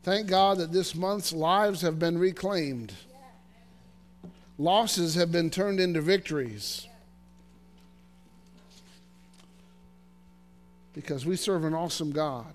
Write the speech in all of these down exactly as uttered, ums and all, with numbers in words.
Thank God that this month's lives have been reclaimed. Losses have been turned into victories. Because we serve an awesome God.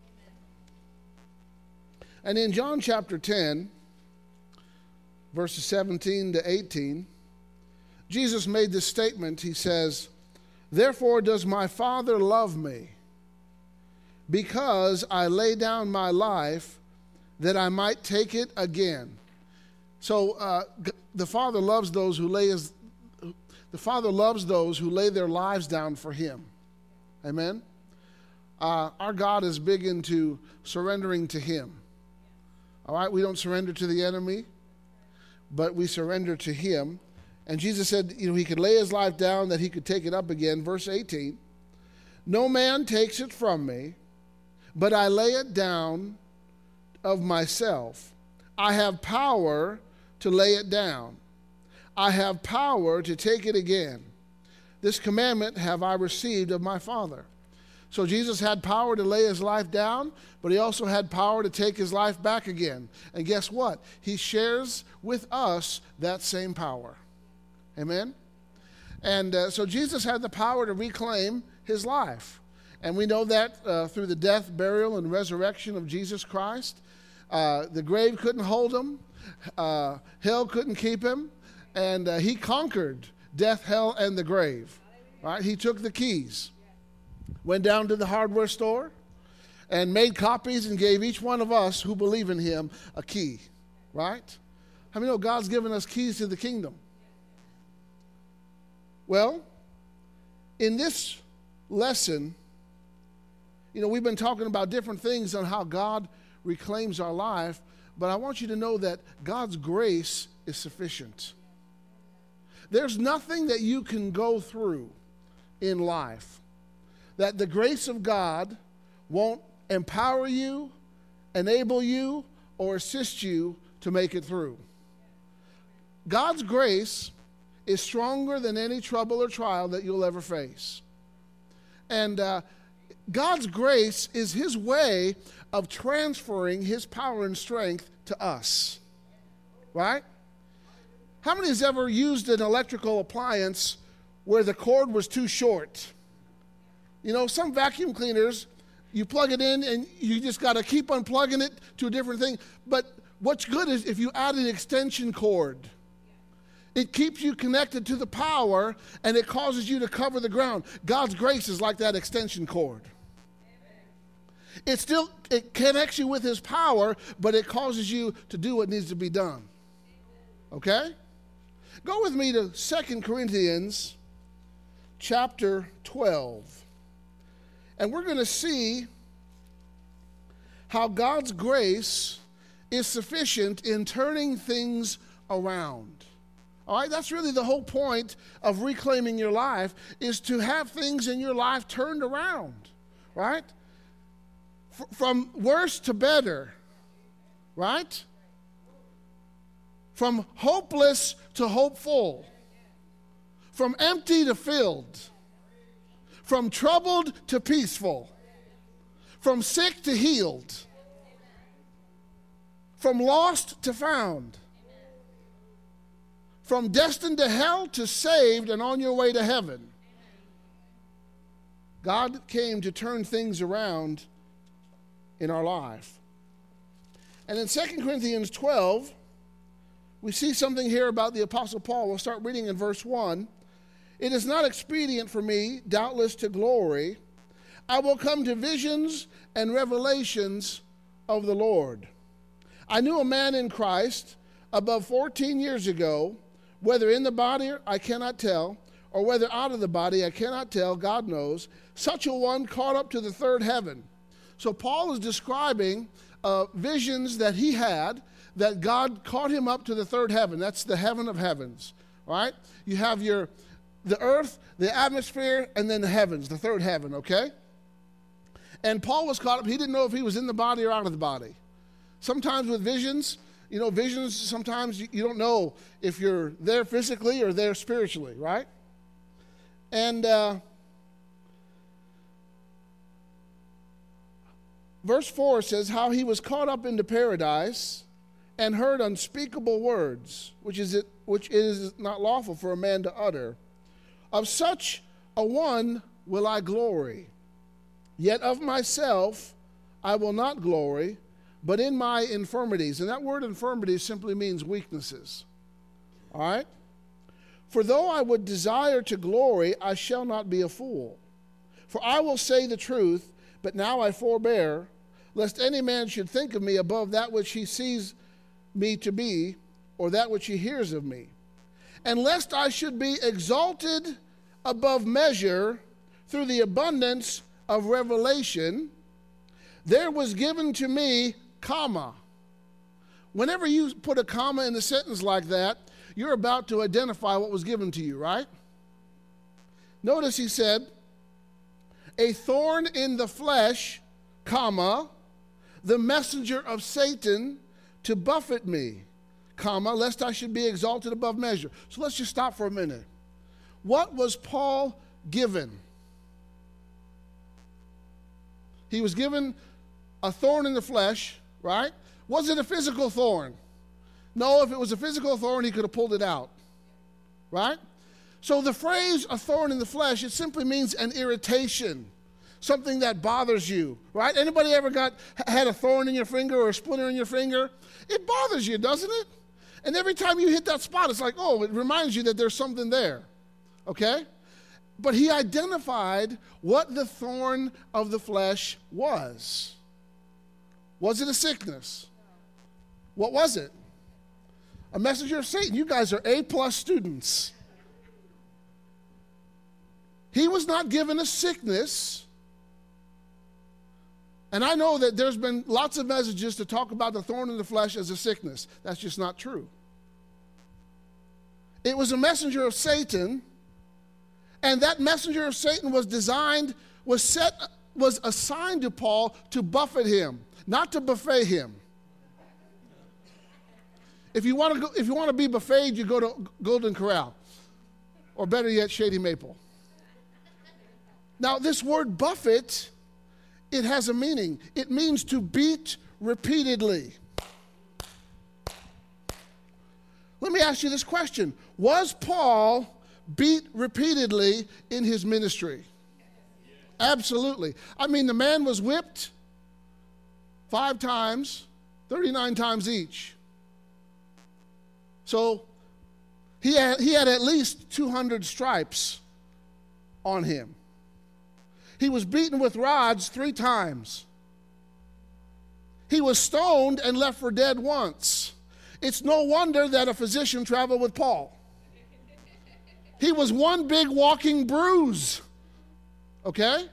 And in John chapter ten, verses seventeen to eighteen, Jesus made this statement. He says, "Therefore does my Father love me, because I lay down my life that I might take it again." So uh, the Father loves those who lay his, the Father loves those who lay their lives down for Him. Amen. Uh, our God is big into surrendering to Him. All right, we don't surrender to the enemy, but we surrender to Him. And Jesus said, you know, He could lay His life down that He could take it up again. Verse eighteen, "No man takes it from me, but I lay it down of myself. I have power to lay it down. I have power to take it again. This commandment have I received of my Father." So Jesus had power to lay His life down, but He also had power to take His life back again. And guess what? He shares with us that same power. Amen? And uh, so Jesus had the power to reclaim His life. And we know that uh, through the death, burial, and resurrection of Jesus Christ. Uh, the grave couldn't hold Him. Uh, hell couldn't keep Him. And uh, He conquered death, hell, and the grave. Right? He took the keys. Went down to the hardware store and made copies and gave each one of us who believe in Him a key, right? How many know God's given us keys to the kingdom? Well, in this lesson, you know, we've been talking about different things on how God reclaims our life, but I want you to know that God's grace is sufficient. There's nothing that you can go through in life that the grace of God won't empower you, enable you, or assist you to make it through. God's grace is stronger than any trouble or trial that you'll ever face. And uh, God's grace is His way of transferring His power and strength to us. Right? How many has ever used an electrical appliance where the cord was too short? You know, some vacuum cleaners, you plug it in and you just got to keep unplugging it to a different thing. But what's good is if you add an extension cord. It keeps you connected to the power and it causes you to cover the ground. God's grace is like that extension cord. It still, it connects you with His power, but it causes you to do what needs to be done. Okay? Go with me to Second Corinthians chapter twelve. And we're going to see how God's grace is sufficient in turning things around. All right, that's really the whole point of reclaiming your life, is to have things in your life turned around, right? F- from worse to better, right? From hopeless to hopeful. From empty to filled. From troubled to peaceful. From sick to healed. From lost to found. From destined to hell to saved and on your way to heaven. God came to turn things around in our life. And in Second Corinthians twelve, we see something here about the Apostle Paul. We'll start reading in verse one. "It is not expedient for me, doubtless, to glory. I will come to visions and revelations of the Lord. I knew a man in Christ above fourteen years ago, whether in the body I cannot tell, or whether out of the body I cannot tell, God knows, such a one caught up to the third heaven." So Paul is describing uh, visions that he had, that God caught him up to the third heaven. That's the heaven of heavens, right? You have your the earth, the atmosphere, and then the heavens, the third heaven, okay? And Paul was caught up. He didn't know if he was in the body or out of the body. Sometimes with visions, you know, visions, sometimes you, you don't know if you're there physically or there spiritually, right? And uh, verse four says, how he was caught up into paradise and heard unspeakable words, which is it, which it is not lawful for a man to utter. Of such a one will I glory. Yet of myself I will not glory, but in my infirmities. And that word infirmities simply means weaknesses. All right? For though I would desire to glory, I shall not be a fool. For I will say the truth, but now I forbear, lest any man should think of me above that which he sees me to be, or that which he hears of me. And lest I should be exalted above measure through the abundance of revelation, there was given to me, comma. Whenever you put a comma in a sentence like that, you're about to identify what was given to you, right? Notice he said, a thorn in the flesh, comma, the messenger of Satan to buffet me, comma, lest I should be exalted above measure. So let's just stop for a minute. What was Paul given? He was given a thorn in the flesh, right? Was it a physical thorn? No, if it was a physical thorn, he could have pulled it out, right? So the phrase a thorn in the flesh, it simply means an irritation, something that bothers you, right? Anybody ever got had a thorn in your finger or a splinter in your finger? It bothers you, doesn't it? And every time you hit that spot, it's like, oh, it reminds you that there's something there, okay? But he identified what the thorn of the flesh was. Was it a sickness? What was it? A messenger of Satan. You guys are A-plus students. He was not given a sickness. And I know that there's been lots of messages to talk about the thorn in the flesh as a sickness. That's just not true. It was a messenger of Satan, and that messenger of Satan was designed, was set, was assigned to Paul to buffet him, not to buffet him. If you want to go, if you want to be buffeted, you go to Golden Corral, or better yet, Shady Maple. Now, this word buffet, it has a meaning. It means to beat repeatedly. Let me ask you this question. Was Paul beat repeatedly in his ministry? Absolutely. I mean, the man was whipped five times, thirty-nine times each. So he had, he had at least two hundred stripes on him. He was beaten with rods three times. He was stoned and left for dead once. It's no wonder that a physician traveled with Paul. He was one big walking bruise. Okay?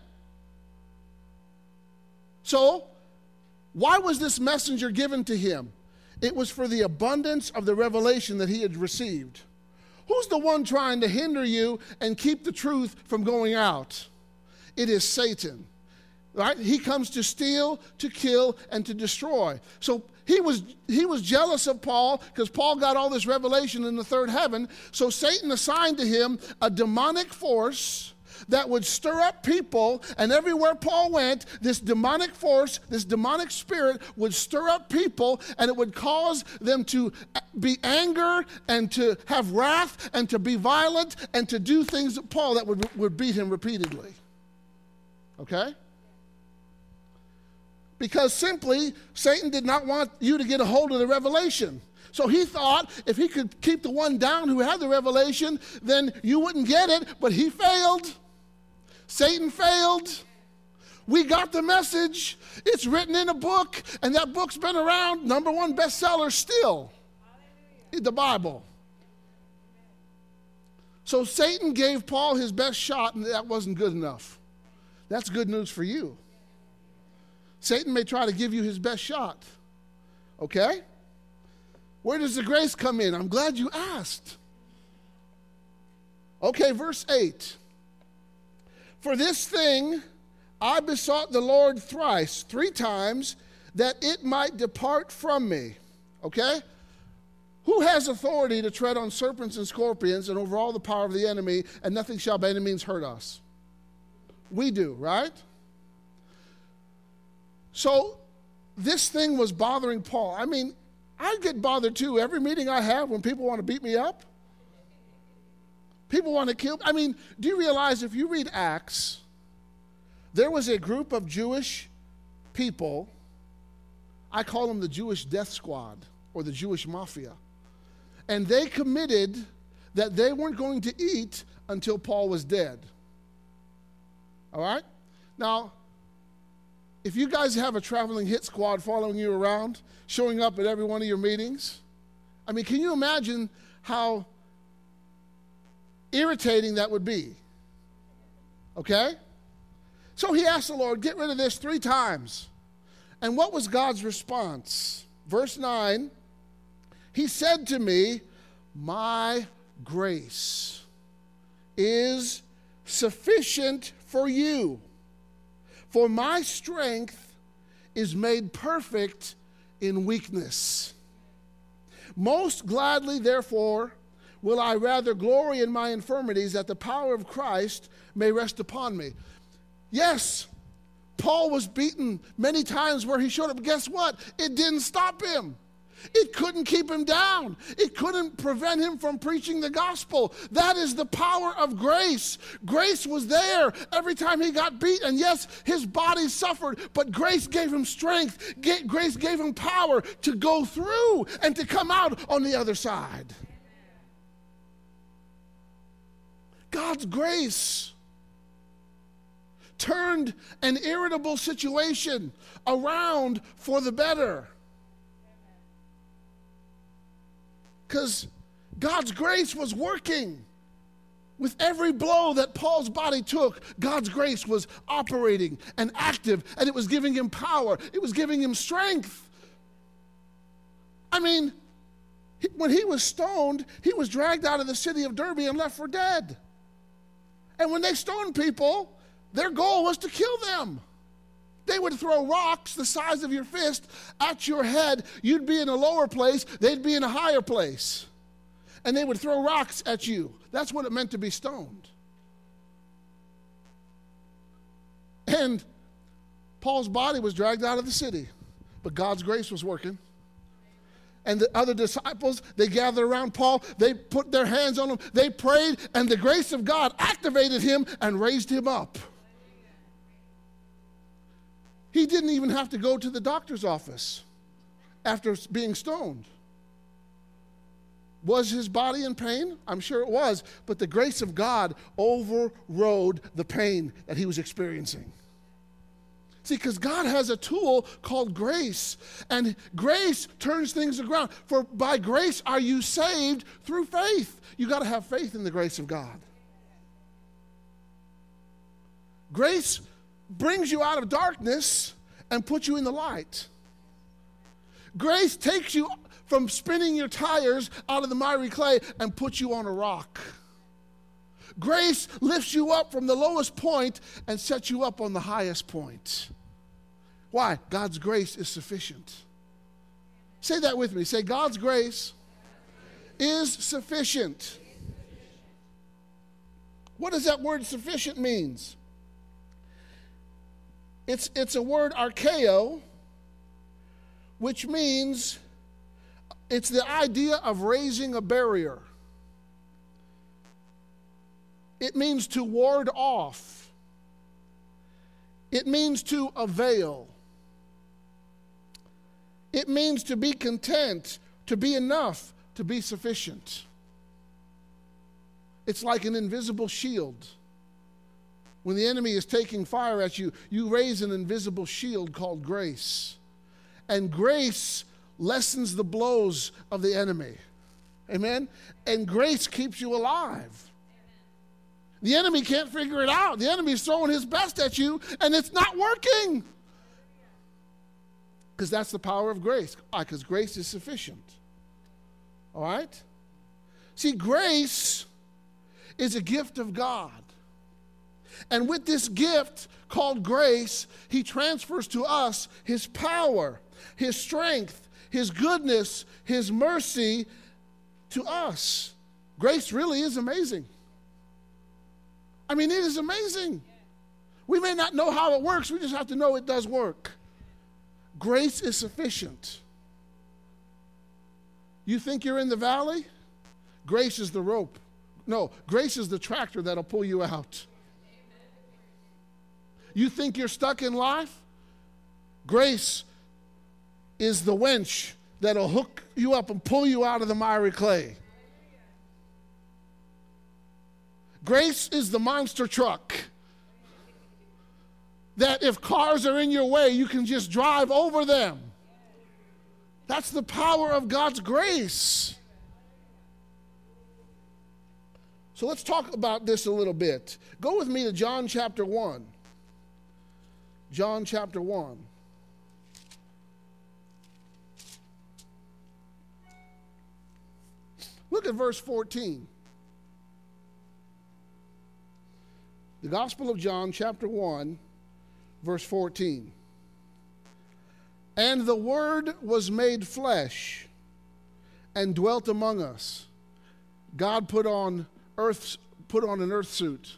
So, why was this messenger given to him? It was for the abundance of the revelation that he had received. Who's the one trying to hinder you and keep the truth from going out? It is Satan, right? He comes to steal, to kill, and to destroy. So he was, he was jealous of Paul because Paul got all this revelation in the third heaven. So Satan assigned to him a demonic force that would stir up people, and everywhere Paul went, this demonic force, this demonic spirit would stir up people, and it would cause them to be anger and to have wrath and to be violent and to do things that Paul that would, would beat him repeatedly. Okay? Because simply, Satan did not want you to get a hold of the revelation. So he thought if he could keep the one down who had the revelation, then you wouldn't get it, but he failed. Satan failed. We got the message. It's written in a book, and that book's been around, number one bestseller still. The Bible. So Satan gave Paul his best shot, and that wasn't good enough. That's good news for you. Satan may try to give you his best shot. Okay? Where does the grace come in? I'm glad you asked. Okay, verse eight. For this thing I besought the Lord thrice, three times, that it might depart from me. Okay? Who has authority to tread on serpents and scorpions and over all the power of the enemy, and nothing shall by any means hurt us? We do, right? So this thing was bothering Paul. I mean, I get bothered too. Every meeting I have when people want to beat me up, people want to kill me. I mean, do you realize if you read Acts, there was a group of Jewish people, I call them the Jewish death squad or the Jewish mafia, and they committed that they weren't going to eat until Paul was dead. All right? Now, if you guys have a traveling hit squad following you around, showing up at every one of your meetings, I mean, can you imagine how irritating that would be? Okay? So he asked the Lord, get rid of this three times. And what was God's response? Verse nine, he said to me, my grace is sufficient for you. For my strength is made perfect in weakness. Most gladly, therefore, will I rather glory in my infirmities, that the power of Christ may rest upon me. Yes, Paul was beaten many times where he showed up. Guess what? It didn't stop him. It couldn't keep him down. It couldn't prevent him from preaching the gospel. That is the power of grace. Grace was there every time he got beat. And yes, his body suffered, but grace gave him strength. Grace gave him power to go through and to come out on the other side. God's grace turned an irritable situation around for the better. Because God's grace was working. With every blow that Paul's body took, God's grace was operating and active, and it was giving him power. It was giving him strength. I mean, when he was stoned, he was dragged out of the city of Derbe and left for dead. And when they stoned people, their goal was to kill them. They would throw rocks the size of your fist at your head. You'd be in a lower place. They'd be in a higher place. And they would throw rocks at you. That's what it meant to be stoned. And Paul's body was dragged out of the city. But God's grace was working. And the other disciples, they gathered around Paul. They put their hands on him. They prayed. And the grace of God activated him and raised him up. He didn't even have to go to the doctor's office after being stoned. Was his body in pain? I'm sure it was. But the grace of God overrode the pain that he was experiencing. See, because God has a tool called grace. And grace turns things around. For by grace are you saved through faith. You got to have faith in the grace of God. Grace brings you out of darkness and puts you in the light. Grace takes you from spinning your tires out of the miry clay and puts you on a rock. Grace lifts you up from the lowest point and sets you up on the highest point. Why? God's grace is sufficient. Say that with me. Say, God's grace is sufficient. What does that word sufficient means? It's, it's a word archeo, which means it's the idea of raising a barrier. It means to ward off. It means to avail. It means to be content, to be enough, to be sufficient. It's like an invisible shield. When the enemy is taking fire at you, you raise an invisible shield called grace. And grace lessens the blows of the enemy. Amen? And grace keeps you alive. The enemy can't figure it out. The enemy is throwing his best at you, and it's not working. Because that's the power of grace. Why? Because grace is sufficient. All right? See, grace is a gift of God. And with this gift called grace, he transfers to us his power, his strength, his goodness, his mercy to us. Grace really is amazing. I mean, it is amazing. We may not know how it works. We just have to know it does work. Grace is sufficient. You think you're in the valley? Grace is the rope. No, grace is the tractor that'll pull you out. You think you're stuck in life? Grace is the winch that'll hook you up and pull you out of the miry clay. Grace is the monster truck that if cars are in your way, you can just drive over them. That's the power of God's grace. So let's talk about this a little bit. Go with me to John chapter one. John chapter one. Look at verse fourteen. The Gospel of John chapter one, verse fourteen. And the Word was made flesh and dwelt among us. God put on earth, put on an earth suit.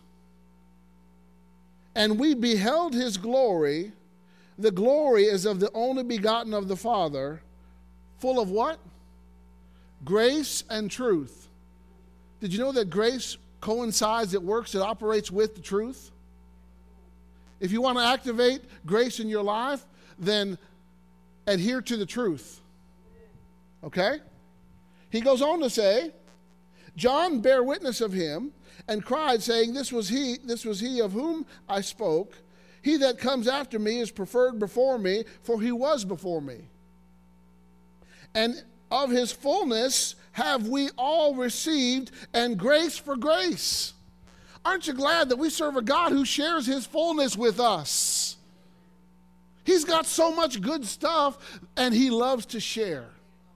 And we beheld his glory. The glory is of the only begotten of the Father, full of what? Grace and truth. Did you know that grace coincides, it works, it operates with the truth? If you want to activate grace in your life, then adhere to the truth. Okay? He goes on to say, John bare witness of him and cried, saying, This was he, this was he of whom I spoke. He that comes after me is preferred before me, for he was before me. And of his fullness have we all received, and grace for grace. Aren't you glad that we serve a God who shares his fullness with us? He's got so much good stuff, and he loves to share.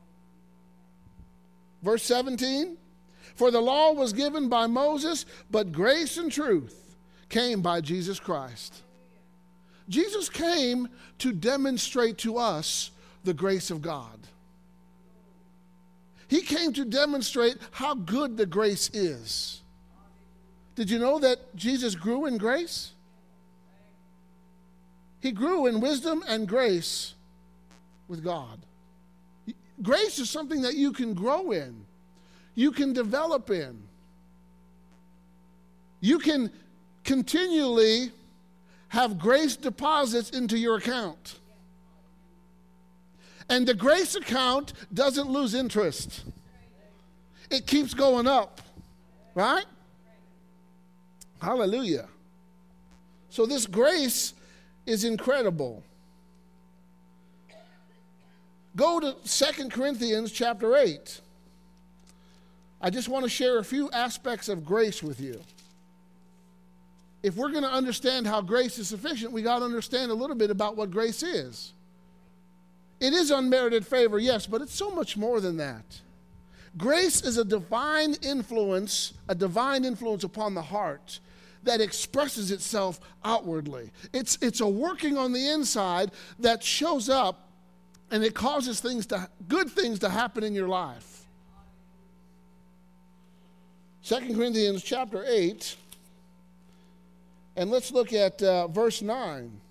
Verse seventeen, for the law was given by Moses, but grace and truth came by Jesus Christ. Jesus came to demonstrate to us the grace of God. He came to demonstrate how good the grace is. Did you know that Jesus grew in grace? He grew in wisdom and grace with God. Grace is something that you can grow in. You can develop in. You can continually have grace deposits into your account. And the grace account doesn't lose interest. It keeps going up, right? Hallelujah. So this grace is incredible. Go to Second Corinthians chapter eight. I just want to share a few aspects of grace with you. If we're going to understand how grace is sufficient, we got to understand a little bit about what grace is. It is unmerited favor, yes, but it's so much more than that. Grace is a divine influence, a divine influence upon the heart that expresses itself outwardly. It's, it's a working on the inside that shows up, and it causes things to, good things to happen in your life. Second Corinthians chapter eight, and let's look at uh, verse nine.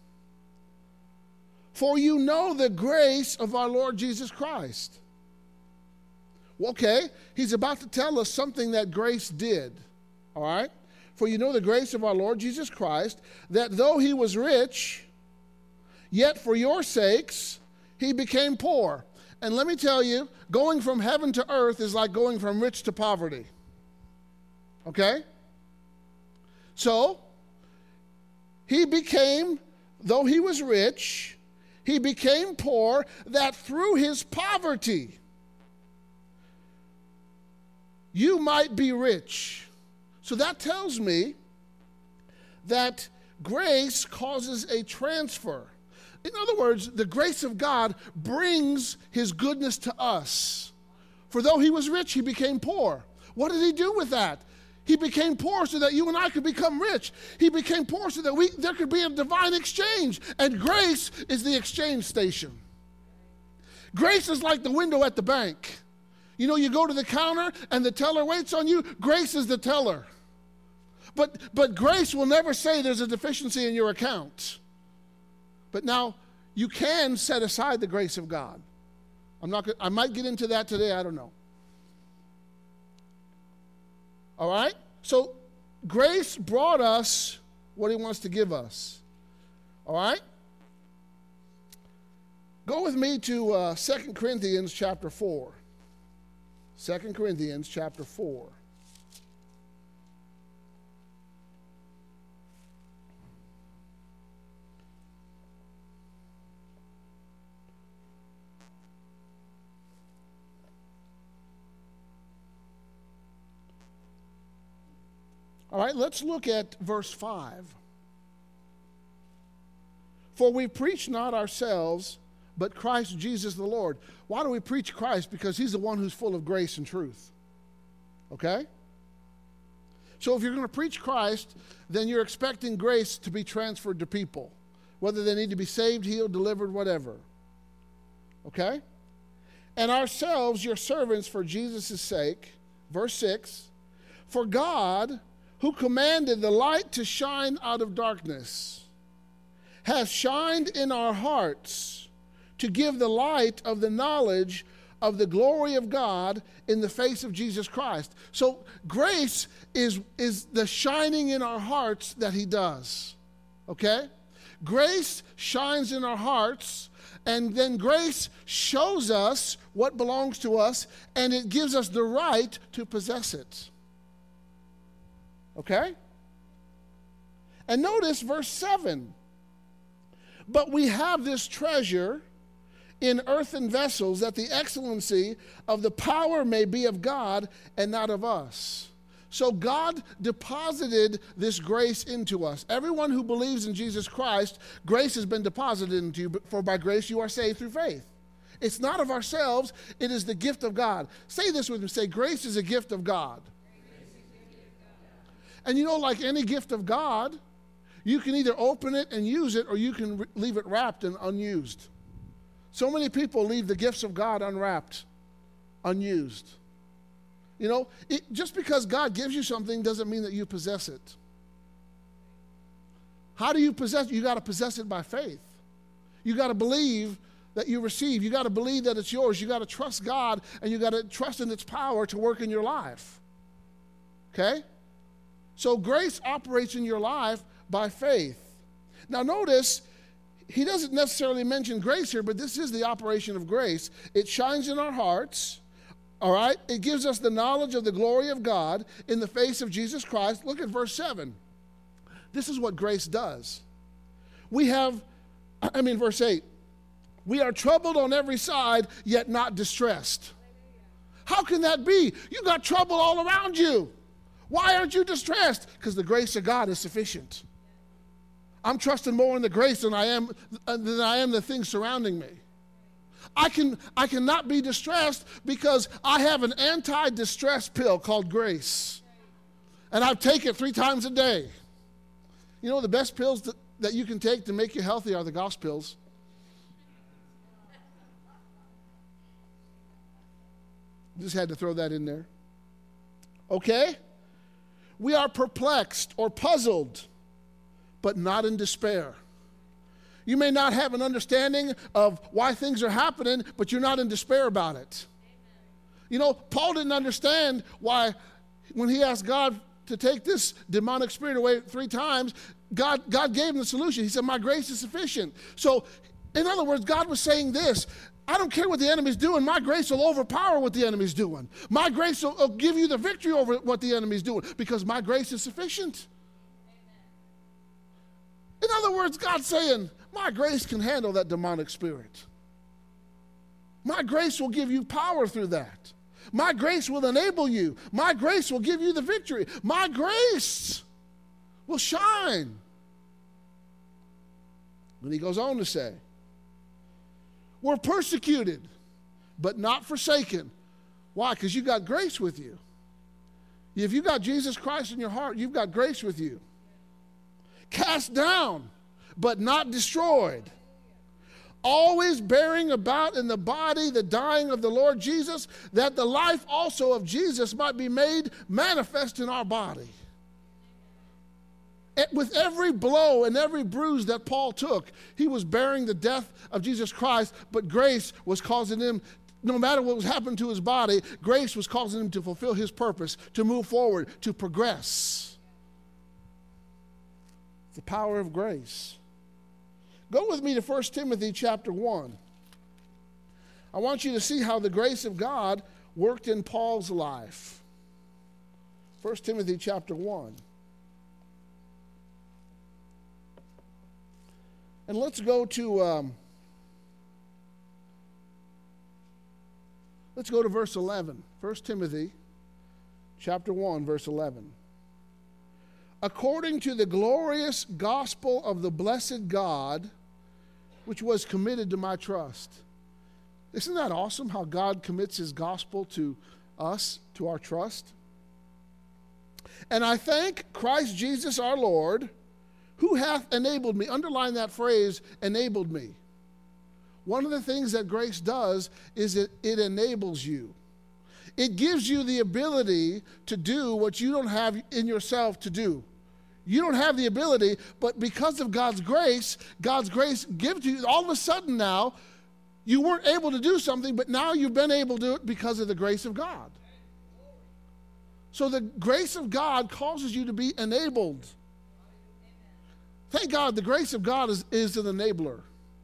For you know the grace of our Lord Jesus Christ. Okay, he's about to tell us something that grace did, all right? For you know the grace of our Lord Jesus Christ, that though he was rich, yet for your sakes he became poor. And let me tell you, going from heaven to earth is like going from rich to poverty. Okay? So, he became, though he was rich, he became poor, that through his poverty you might be rich. So that tells me that grace causes a transfer. In other words, the grace of God brings his goodness to us. For though he was rich, he became poor. What did he do with that? He became poor so that you and I could become rich. He became poor so that we there could be a divine exchange. And grace is the exchange station. Grace is like the window at the bank. You know, you go to the counter and the teller waits on you. Grace is the teller. But, but grace will never say there's a deficiency in your account. But now you can set aside the grace of God. I'm not. I might get into that today. I don't know. All right? So grace brought us what he wants to give us. All right? Go with me to uh, Second Corinthians chapter four. Second Corinthians chapter four. All right, let's look at verse five. For we preach not ourselves, but Christ Jesus the Lord. Why do we preach Christ? Because he's the one who's full of grace and truth. Okay? So if you're going to preach Christ, then you're expecting grace to be transferred to people, whether they need to be saved, healed, delivered, whatever. Okay? And ourselves, your servants, for Jesus' sake. Verse six. For God, who commanded the light to shine out of darkness, hath shined in our hearts to give the light of the knowledge of the glory of God in the face of Jesus Christ. So grace is, is the shining in our hearts that he does. Okay? Grace shines in our hearts, and then grace shows us what belongs to us, and it gives us the right to possess it. Okay? And notice verse seven. But we have this treasure in earthen vessels, that the excellency of the power may be of God and not of us. So God deposited this grace into us. Everyone who believes in Jesus Christ, grace has been deposited into you, for by grace you are saved through faith. It's not of ourselves, it is the gift of God. Say this with me, say, grace is a gift of God. And you know, like any gift of God, you can either open it and use it, or you can re- leave it wrapped and unused. So many people leave the gifts of God unwrapped, unused. You know, it, just because God gives you something doesn't mean that you possess it. How do you possess it? You got to possess it by faith. You got to believe that you receive. You got to believe that it's yours. You got to trust God, and you got to trust in its power to work in your life. Okay? So grace operates in your life by faith. Now notice, he doesn't necessarily mention grace here, but this is the operation of grace. It shines in our hearts, all right? It gives us the knowledge of the glory of God in the face of Jesus Christ. Look at verse seven. This is what grace does. We have, I mean, verse eight. We are troubled on every side, yet not distressed. How can that be? You got trouble all around you. Why aren't you distressed? Because the grace of God is sufficient. I'm trusting more in the grace than I am than I am the things surrounding me. I can I cannot be distressed because I have an anti-distress pill called grace. And I take it three times a day. You know, the best pills that, that you can take to make you healthy are the gospel pills. Just had to throw that in there. Okay? We are perplexed or puzzled, but not in despair. You may not have an understanding of why things are happening, but you're not in despair about it. Amen. You know, Paul didn't understand why, when he asked God to take this demonic spirit away three times, God, God gave him the solution. He said, my grace is sufficient. So, in other words, God was saying this: I don't care what the enemy's doing. My grace will overpower what the enemy's doing. My grace will, will give you the victory over what the enemy's doing, because my grace is sufficient. Amen. In other words, God's saying, my grace can handle that demonic spirit. My grace will give you power through that. My grace will enable you. My grace will give you the victory. My grace will shine. And he goes on to say, we're persecuted, but not forsaken. Why? Because you got grace with you. If you got Jesus Christ in your heart, you've got grace with you. Cast down, but not destroyed. Always bearing about in the body the dying of the Lord Jesus, that the life also of Jesus might be made manifest in our body. With every blow and every bruise that Paul took, he was bearing the death of Jesus Christ, but grace was causing him, no matter what was happening to his body, grace was causing him to fulfill his purpose, to move forward, to progress. The power of grace. Go with me to First Timothy chapter one. I want you to see how the grace of God worked in Paul's life. First Timothy chapter one. And let's go to um, let's go to verse eleven. First Timothy chapter one, verse eleven. According to the glorious gospel of the blessed God, which was committed to my trust. Isn't that awesome how God commits his gospel to us, to our trust? And I thank Christ Jesus our Lord, who hath enabled me. Underline that phrase, enabled me. One of the things that grace does is it, it enables you. It gives you the ability to do what you don't have in yourself to do. You don't have the ability, but because of God's grace, God's grace gives to you. All of a sudden now, you weren't able to do something, but now you've been able to do it because of the grace of God. So the grace of God causes you to be enabled. Thank God the grace of God is, is an enabler.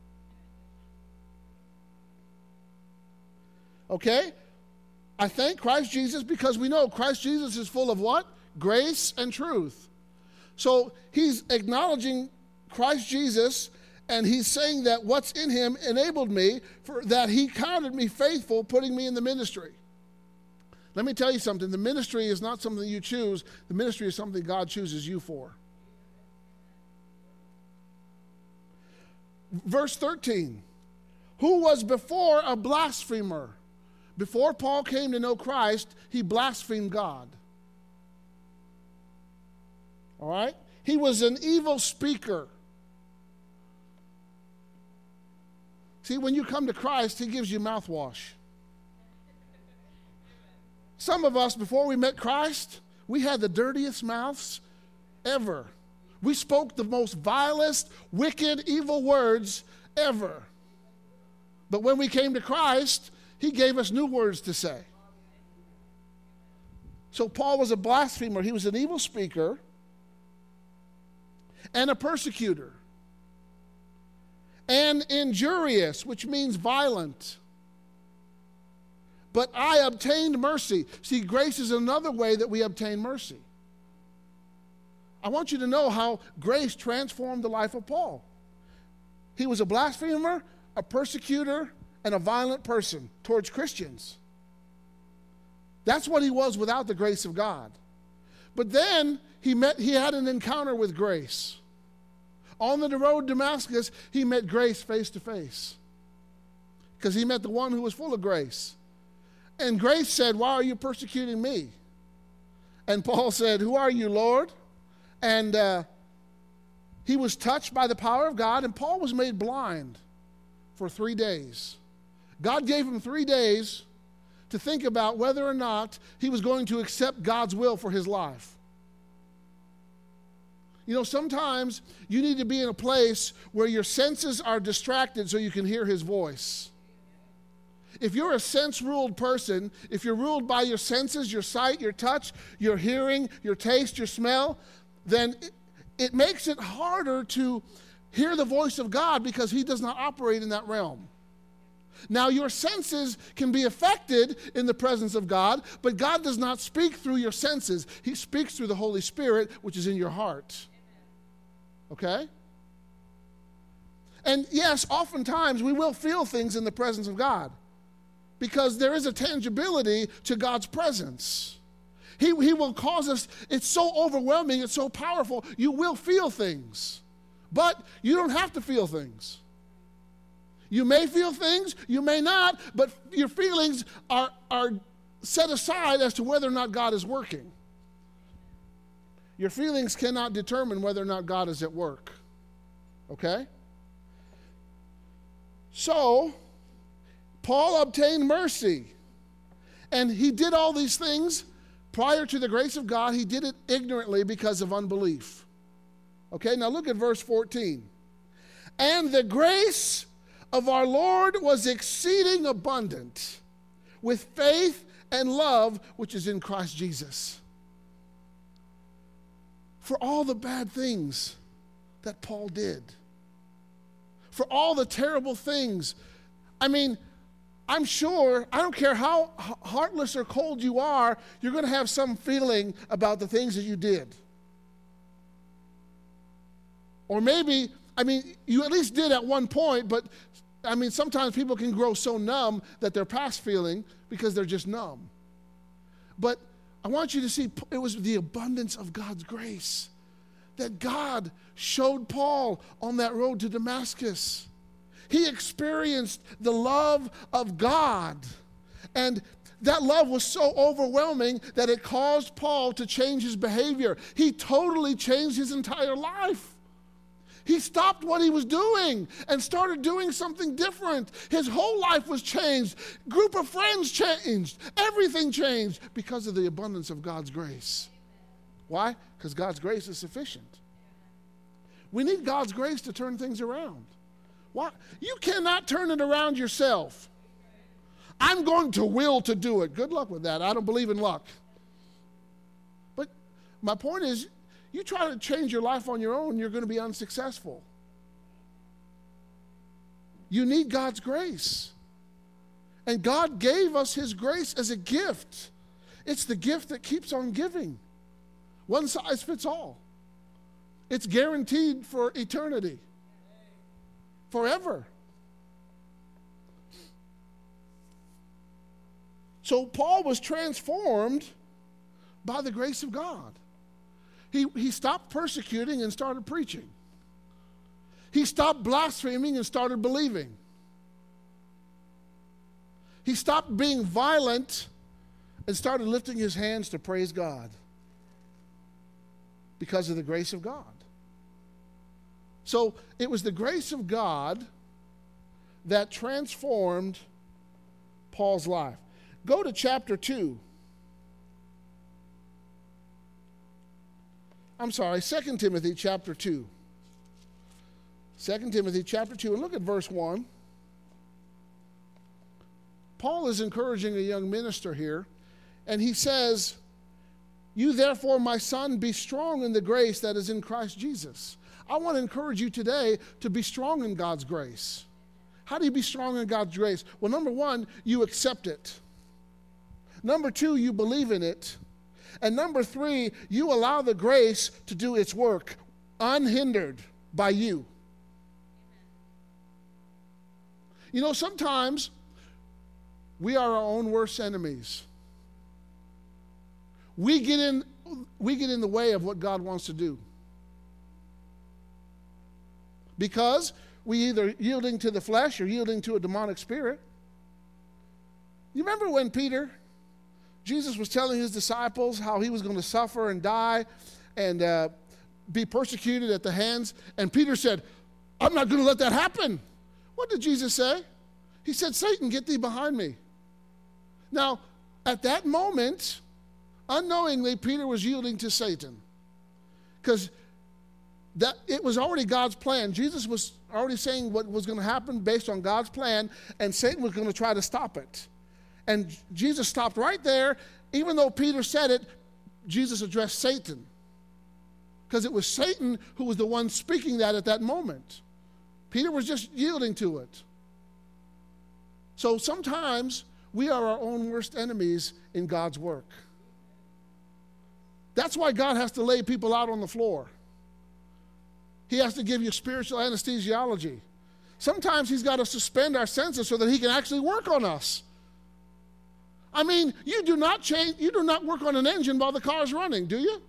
Okay? I thank Christ Jesus because we know Christ Jesus is full of what? Grace and truth. So he's acknowledging Christ Jesus, and he's saying that what's in him enabled me, for that he counted me faithful, putting me in the ministry. Let me tell you something. The ministry is not something you choose. The ministry is something God chooses you for. Verse thirteen. Who was before a blasphemer. Before Paul came to know Christ, he blasphemed God. All right? He was an evil speaker. See, when you come to Christ, he gives you mouthwash. Some of us, before we met Christ, we had the dirtiest mouths ever. We spoke the most vilest, wicked, evil words ever. But when we came to Christ, he gave us new words to say. So Paul was a blasphemer. He was an evil speaker and a persecutor. And injurious, which means violent. But I obtained mercy. See, grace is another way that we obtain mercy. I want you to know how grace transformed the life of Paul. He was a blasphemer, a persecutor, and a violent person towards Christians. That's what he was without the grace of God. But then he met, he had an encounter with grace. On the road to Damascus, he met grace face to face. Because he met the one who was full of grace. And grace said, why are you persecuting me? And Paul said, who are you, Lord? And uh, he was touched by the power of God, and Paul was made blind for three days. God gave him three days to think about whether or not he was going to accept God's will for his life. You know, sometimes you need to be in a place where your senses are distracted so you can hear his voice. If you're a sense-ruled person, if you're ruled by your senses, your sight, your touch, your hearing, your taste, your smell, then it, it makes it harder to hear the voice of God because he does not operate in that realm. Now, your senses can be affected in the presence of God, but God does not speak through your senses. He speaks through the Holy Spirit, which is in your heart. Okay? And yes, oftentimes we will feel things in the presence of God because there is a tangibility to God's presence. He, he will cause us, it's so overwhelming, it's so powerful, you will feel things. But you don't have to feel things. You may feel things, you may not, but your feelings are, are set aside as to whether or not God is working. Your feelings cannot determine whether or not God is at work. Okay? So, Paul obtained mercy. And he did all these things prior to the grace of God. He did it ignorantly because of unbelief. Okay, now look at verse fourteen. And the grace of our Lord was exceeding abundant with faith and love which is in Christ Jesus. For all the bad things that Paul did, for all the terrible things, I mean, I'm sure, I don't care how heartless or cold you are, you're going to have some feeling about the things that you did. Or maybe, I mean, you at least did at one point, but I mean, sometimes people can grow so numb that they're past feeling because they're just numb. But I want you to see, it was the abundance of God's grace that God showed Paul on that road to Damascus. He experienced the love of God. And that love was so overwhelming that it caused Paul to change his behavior. He totally changed his entire life. He stopped what he was doing and started doing something different. His whole life was changed. Group of friends changed. Everything changed because of the abundance of God's grace. Why? Because God's grace is sufficient. We need God's grace to turn things around. Why? You cannot turn it around yourself. I'm going to will to do it. Good luck with that. I don't believe in luck. But my point is, you try to change your life on your own, you're going to be unsuccessful. You need God's grace. And God gave us his grace as a gift. It's the gift that keeps on giving. One size fits all. It's guaranteed for eternity. Forever. So Paul was transformed by the grace of God. He, he stopped persecuting and started preaching. He stopped blaspheming and started believing. He stopped being violent and started lifting his hands to praise God because of the grace of God. So it was the grace of God that transformed Paul's life. Go to chapter two. I'm sorry, Second Timothy chapter two. Second Timothy chapter two, and look at verse one. Paul is encouraging a young minister here, and he says, "You therefore, my son, be strong in the grace that is in Christ Jesus." I want to encourage you today to be strong in God's grace. How do you be strong in God's grace? Well, number one, you accept it. Number two, you believe in it. And number three, you allow the grace to do its work unhindered by you. You know, sometimes we are our own worst enemies. We get in, we get in the way of what God wants to do. Because we either yielding to the flesh or yielding to a demonic spirit. You remember when Peter, Jesus was telling his disciples how he was going to suffer and die and uh, be persecuted at the hands, and Peter said, "I'm not going to let that happen." What did Jesus say? He said, "Satan, get thee behind me." Now, at that moment, unknowingly, Peter was yielding to Satan because that it was already God's plan. Jesus was already saying what was going to happen based on God's plan, and Satan was going to try to stop it. And Jesus stopped right there. Even though Peter said it, Jesus addressed Satan, because it was Satan who was the one speaking that at that moment. Peter was just yielding to it. So sometimes we are our own worst enemies in God's work. That's why God has to lay people out on the floor. He has to give you spiritual anesthesiology. Sometimes he's got to suspend our senses so that he can actually work on us. I mean, you do not change, you do not work on an engine while the car's running, do you?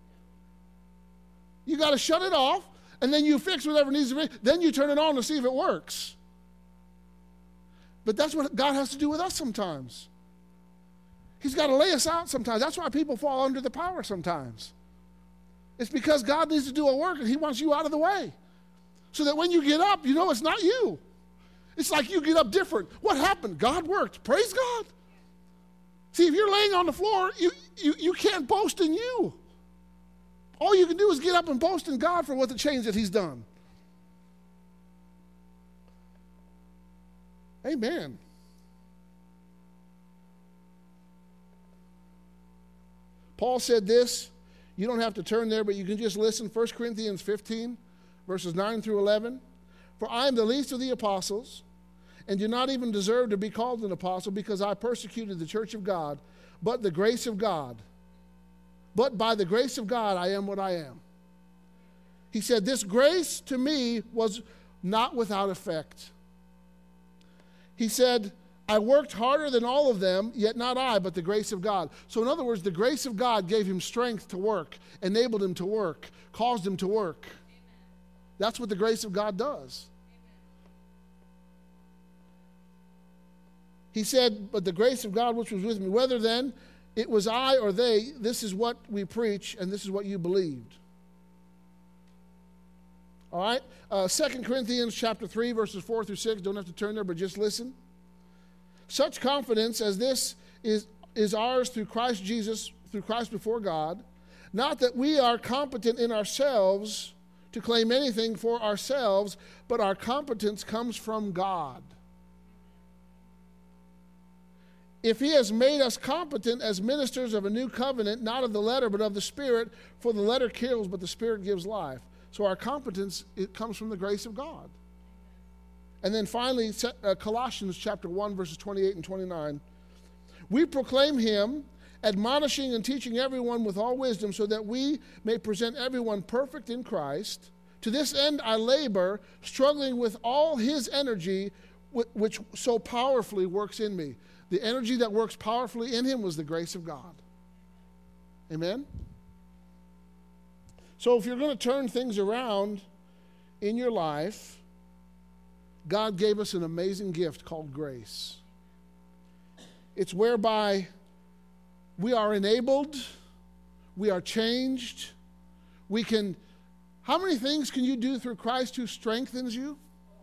You got to shut it off, and then you fix whatever needs to be. Then you turn it on to see if it works. But that's what God has to do with us sometimes. He's got to lay us out sometimes. That's why people fall under the power sometimes. It's because God needs to do a work, and he wants you out of the way. So that when you get up, you know it's not you. It's like you get up different. What happened? God worked. Praise God. See, if you're laying on the floor, you, you, you can't boast in you. All you can do is get up and boast in God for what the change that he's done. Amen. Paul said this. You don't have to turn there, but you can just listen. First Corinthians fifteen, verses nine through eleven. For I am the least of the apostles, and do not even deserve to be called an apostle, because I persecuted the church of God, but the grace of God. But by the grace of God, I am what I am. He said, this grace to me was not without effect. He said, I worked harder than all of them, yet not I, but the grace of God. So in other words, the grace of God gave him strength to work, enabled him to work, caused him to work. Amen. That's what the grace of God does. Amen. He said, but the grace of God which was with me, whether then it was I or they, this is what we preach, and this is what you believed. All right? Uh, Second Corinthians chapter three, verses four through six. Don't have to turn there, but just listen. Such confidence as this is, is ours through Christ Jesus, through Christ before God. Not that we are competent in ourselves to claim anything for ourselves, but our competence comes from God. If he has made us competent as ministers of a new covenant, not of the letter, but of the Spirit, for the letter kills, but the Spirit gives life. So our competence, it comes from the grace of God. And then finally, uh, Colossians chapter one, verses twenty-eight and twenty-nine. We proclaim him, admonishing and teaching everyone with all wisdom, so that we may present everyone perfect in Christ. To this end I labor, struggling with all his energy, which so powerfully works in me. The energy that works powerfully in him was the grace of God. Amen? So if you're going to turn things around in your life, God gave us an amazing gift called grace. It's whereby we are enabled, we are changed, we can, how many things can you do through Christ who strengthens you?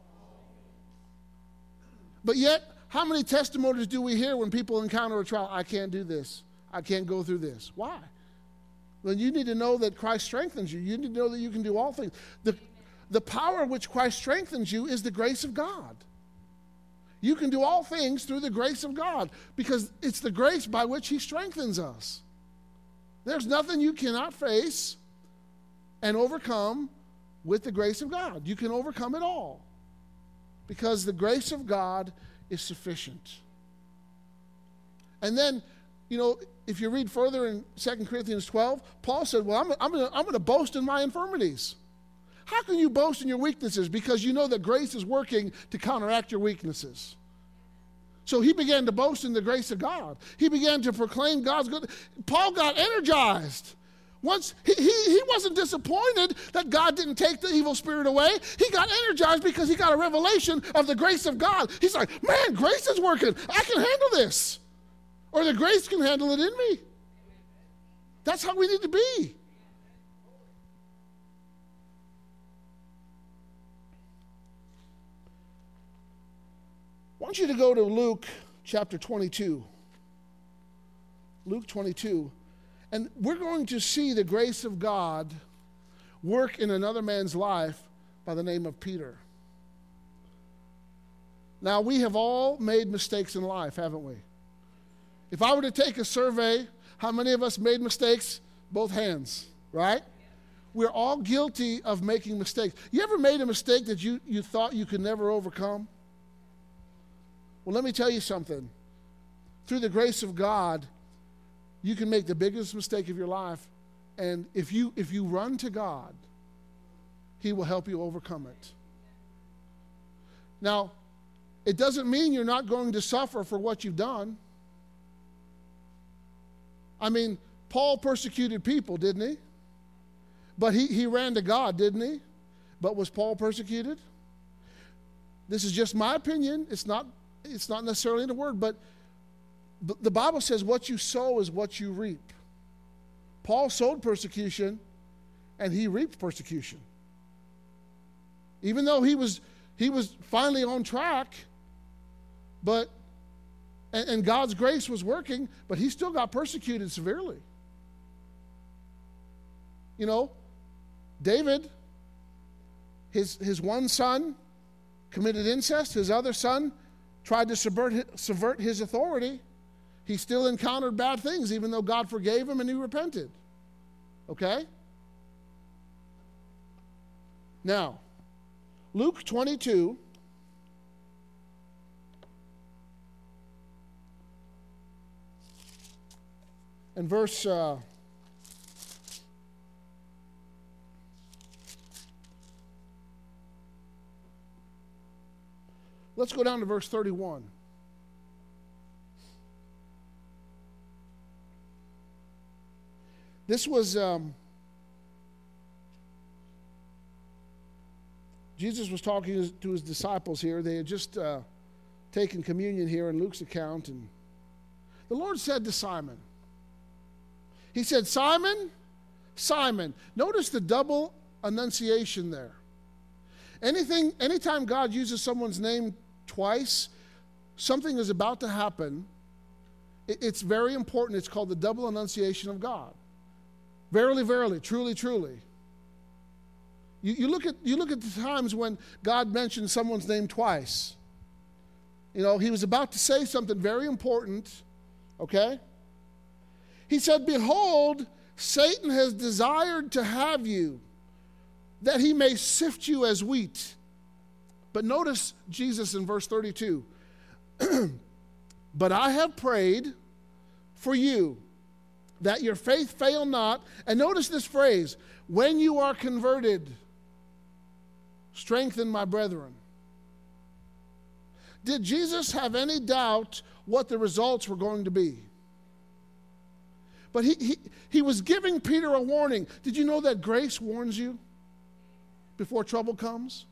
But yet, how many testimonies do we hear when people encounter a trial? I can't do this. I can't go through this. Why? Well, you need to know that Christ strengthens you. You need to know that you can do all things. The, the power which Christ strengthens you is the grace of God. You can do all things through the grace of God because it's the grace by which he strengthens us. There's nothing you cannot face and overcome with the grace of God. You can overcome it all because the grace of God is sufficient. And then, you know, if you read further in Second Corinthians twelve, Paul said, well, I'm, I'm going I'm to boast in my infirmities. How can you boast in your weaknesses? Because you know that grace is working to counteract your weaknesses. So he began to boast in the grace of God. He began to proclaim God's good. Paul got energized. Once he, he, he wasn't disappointed that God didn't take the evil spirit away. He got energized because he got a revelation of the grace of God. He's like, man, grace is working. I can handle this. Or the grace can handle it in me. That's how we need to be. I want you to go to Luke chapter twenty-two. Luke twenty-two. And we're going to see the grace of God work in another man's life by the name of Peter. Now, we have all made mistakes in life, haven't we? If I were to take a survey, how many of us made mistakes? Both hands, right? We're all guilty of making mistakes. You ever made a mistake that you, you thought you could never overcome? Well, let me tell you something. Through the grace of God, you can make the biggest mistake of your life, and if you if you run to God, he will help you overcome it. Now, it doesn't mean you're not going to suffer for what you've done. I mean, Paul persecuted people, didn't he? But he, he ran to God, didn't he? But was Paul persecuted? This is just my opinion. It's not, it's not necessarily in the word, but the Bible says what you sow is what you reap. Paul sowed persecution, and he reaped persecution. Even though he was he was finally on track, but and, and God's grace was working, but he still got persecuted severely. You know, David, his, his one son committed incest. His other son tried to subvert, subvert his authority. He still encountered bad things, even though God forgave him and he repented. Okay? Now, Luke twenty-two. And verse uh, let's go down to verse thirty-one. This was um, Jesus was talking to his disciples here. They had just uh, taken communion here in Luke's account, and the Lord said to Simon, he said, Simon, Simon. Notice the double enunciation there. Anything, anytime God uses someone's name twice, something is about to happen. It's very important. It's called the double enunciation of God. Verily, verily, truly, truly. You, you look at you look at the times when God mentioned someone's name twice. You know, he was about to say something very important, okay? He said, behold, Satan has desired to have you, that he may sift you as wheat. But notice Jesus in verse thirty-two. But I have prayed for you, that your faith fail not. And notice this phrase, when you are converted, strengthen my brethren. Did Jesus have any doubt what the results were going to be? But he, he, he was giving Peter a warning. Did you know that grace warns you before trouble comes?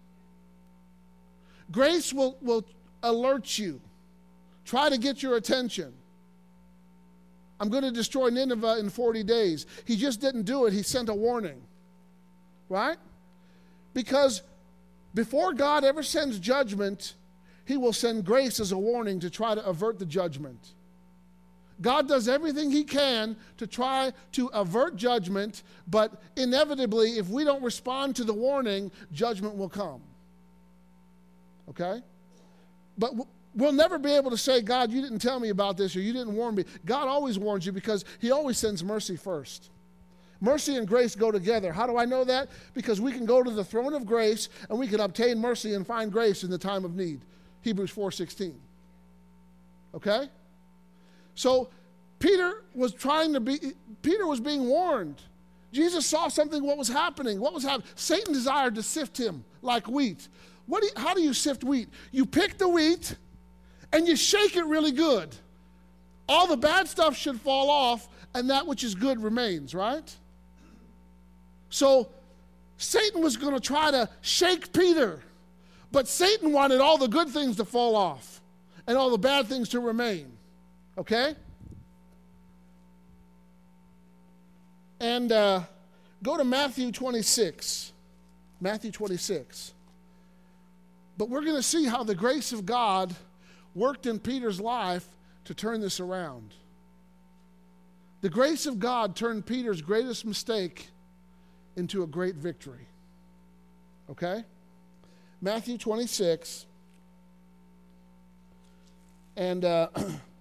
Grace will, will alert you, try to get your attention. I'm going to destroy Nineveh in forty days. He just didn't do it. He sent a warning, right? Because before God ever sends judgment, he will send grace as a warning to try to avert the judgment. God does everything he can to try to avert judgment, but inevitably, if we don't respond to the warning, judgment will come. Okay? But we'll never be able to say, God, you didn't tell me about this, or you didn't warn me. God always warns you because he always sends mercy first. Mercy and grace go together. How do I know that? Because we can go to the throne of grace and we can obtain mercy and find grace in the time of need. Hebrews four sixteen. Okay? So Peter was trying to be, Peter was being warned. Jesus saw something, what was happening. What was happening? Satan desired to sift him like wheat. What do you, how do you sift wheat? You pick the wheat and you shake it really good. All the bad stuff should fall off and that which is good remains, right? So Satan was going to try to shake Peter, but Satan wanted all the good things to fall off and all the bad things to remain. Okay? And uh, go to Matthew twenty-six. Matthew twenty-six. But we're going to see how the grace of God worked in Peter's life to turn this around. The grace of God turned Peter's greatest mistake into a great victory. Okay? Matthew twenty-six. And uh,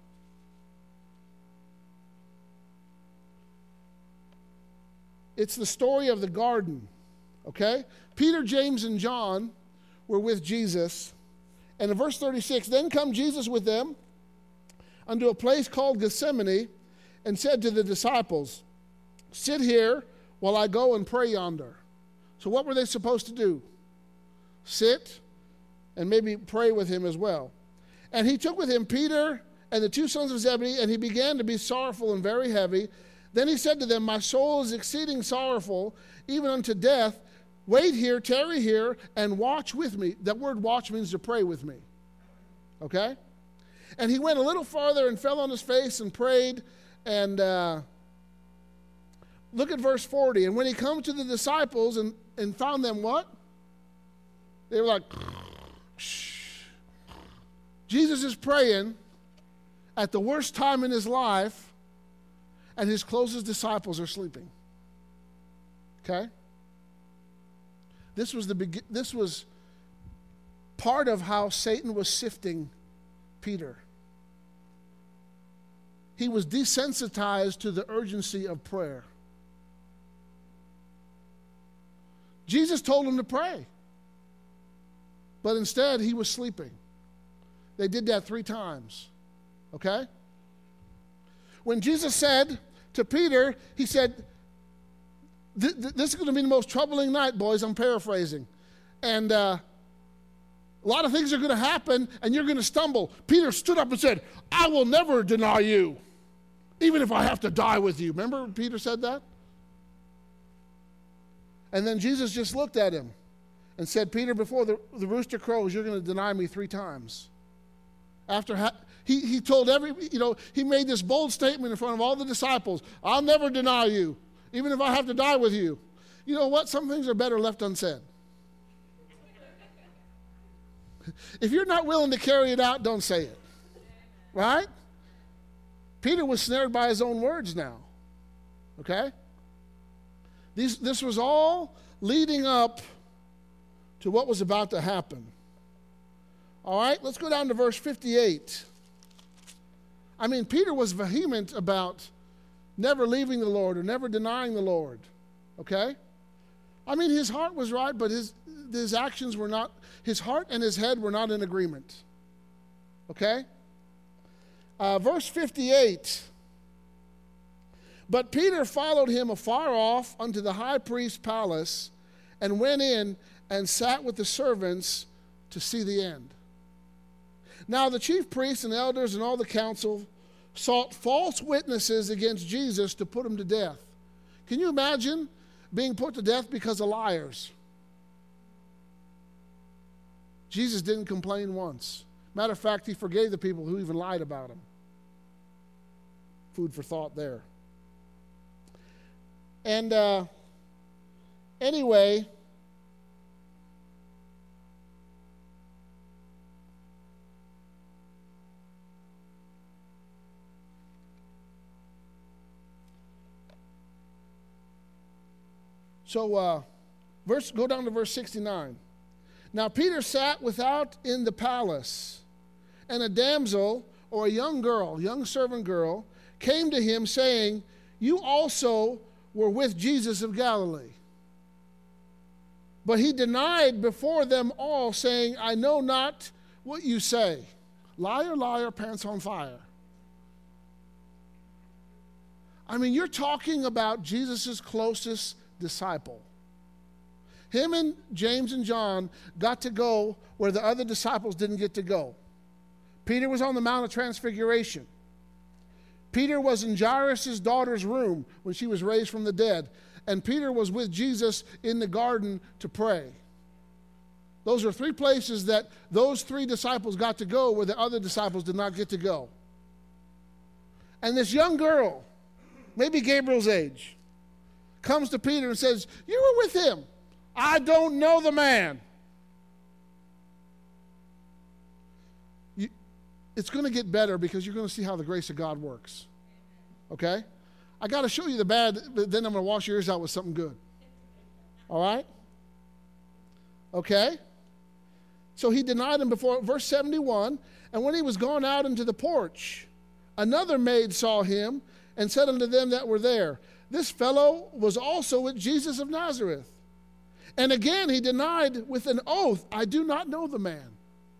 it's the story of the garden. Okay? Peter, James, and John were with Jesus. And in verse thirty-six, then come Jesus with them unto a place called Gethsemane, and said to the disciples, sit here while I go and pray yonder. So what were they supposed to do? Sit and maybe pray with him as well. And he took with him Peter and the two sons of Zebedee, and he began to be sorrowful and very heavy. Then he said to them, my soul is exceeding sorrowful, even unto death. Wait here, tarry here, and watch with me. That word watch means to pray with me. Okay? And he went a little farther and fell on his face and prayed. And uh, look at verse forty. And when he come to the disciples and, and found them what? They were like, shh. Jesus is praying at the worst time in his life, and his closest disciples are sleeping. Okay? This was the begi- this was part of how Satan was sifting Peter. He was desensitized to the urgency of prayer. Jesus told him to pray, but instead he was sleeping. They did that three times. Okay? When Jesus said to Peter, he said, this is going to be the most troubling night, boys. I'm paraphrasing. And uh, a lot of things are going to happen, and you're going to stumble. Peter stood up and said, I will never deny you, even if I have to die with you. Remember Peter said that? And then Jesus just looked at him and said, Peter, before the, the rooster crows, you're going to deny me three times. After ha- he, he told every, you know, he made this bold statement in front of all the disciples, I'll never deny you, even if I have to die with you. You know what? Some things are better left unsaid. If you're not willing to carry it out, don't say it. Right? Peter was snared by his own words now. Okay? These, this was all leading up to what was about to happen. All right, let's go down to verse fifty-eight. I mean, Peter was vehement about never leaving the Lord or never denying the Lord. Okay? I mean, his heart was right, but his, his actions were not, his heart and his head were not in agreement. Okay? Uh, verse fifty-eight. But Peter followed him afar off unto the high priest's palace and went in and sat with the servants to see the end. Now the chief priests and elders and all the council sought false witnesses against Jesus to put him to death. Can you imagine being put to death because of liars? Jesus didn't complain once. Matter of fact, he forgave the people who even lied about him. Food for thought there. And uh, anyway, so uh, verse, go down to verse sixty-nine. Now Peter sat without in the palace, and a damsel, or a young girl, young servant girl, came to him saying, you also were with Jesus of Galilee. But he denied before them all, saying, I know not what you say. Liar, liar, pants on fire. I mean, you're talking about Jesus' closest disciple. Him and James and John got to go where the other disciples didn't get to go. Peter was on the Mount of Transfiguration. Peter was in Jairus' daughter's room when she was raised from the dead. And Peter was with Jesus in the garden to pray. Those are three places that those three disciples got to go where the other disciples did not get to go. And this young girl, maybe Gabriel's age, comes to Peter and says, you were with him. I don't know the man. You, it's going to get better because you're going to see how the grace of God works. Okay? I got to show you the bad, but then I'm going to wash your ears out with something good. All right? Okay? So he denied him before, verse seventy-one, and when he was gone out into the porch, another maid saw him and said unto them that were there, this fellow was also with Jesus of Nazareth. And again he denied with an oath, I do not know the man.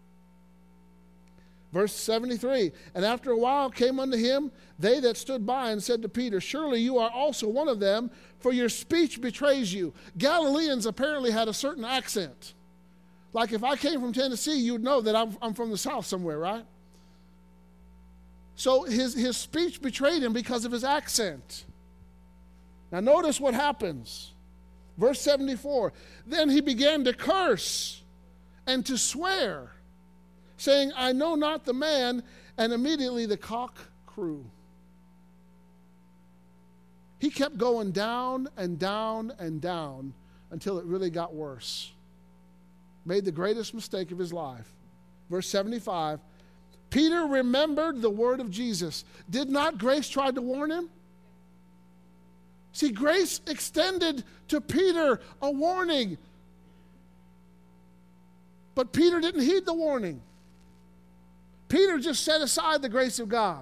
Verse seventy-three, and after a while came unto him they that stood by and said to Peter, surely you are also one of them, for your speech betrays you. Galileans apparently had a certain accent. Like if I came from Tennessee, you'd know that I'm, I'm from the South somewhere, right? So his, his speech betrayed him because of his accent. Now notice what happens. Verse seventy-four, then he began to curse and to swear, saying, I know not the man, and immediately the cock crew. He kept going down and down and down until it really got worse. Made the greatest mistake of his life. Verse seventy-five, Peter remembered the word of Jesus. Did not grace try to warn him? See, grace extended to Peter a warning. But Peter didn't heed the warning. Peter just set aside the grace of God.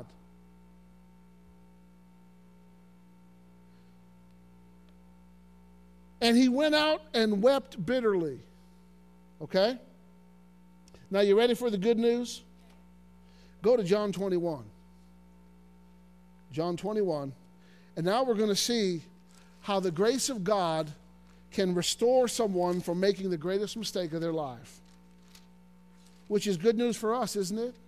And he went out and wept bitterly. Okay? Now, you ready for the good news? Go to John twenty-one. John twenty-one. And now we're going to see how the grace of God can restore someone from making the greatest mistake of their life. Which is good news for us, isn't it?